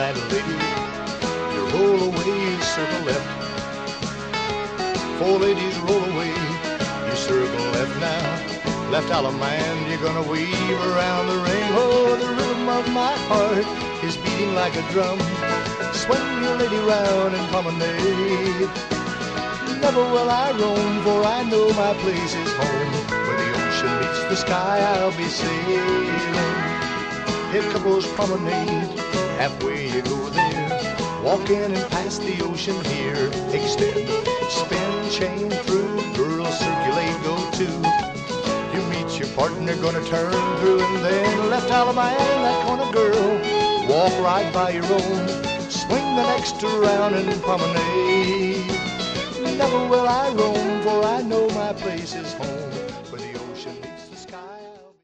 right, lady. You roll away, circle left. 4 ladies roll away, you circle left now. Left Allemande, you're gonna weave around the ring. Oh, the rhythm of my heart is beating like a drum. Swing your lady round and promenade. Never will I roam, for I know my place is home. Where the ocean meets the sky, I'll be sailing. Here couples promenade, halfway you go there. Walk in and pass the ocean here. Extend, spin, chain through, girls circulate, go to. You meet your partner, gonna turn through, and then left Allemande, that corner girl. Walk right by your own, swing the next around and promenade. Never will I roam, for I know my place is home.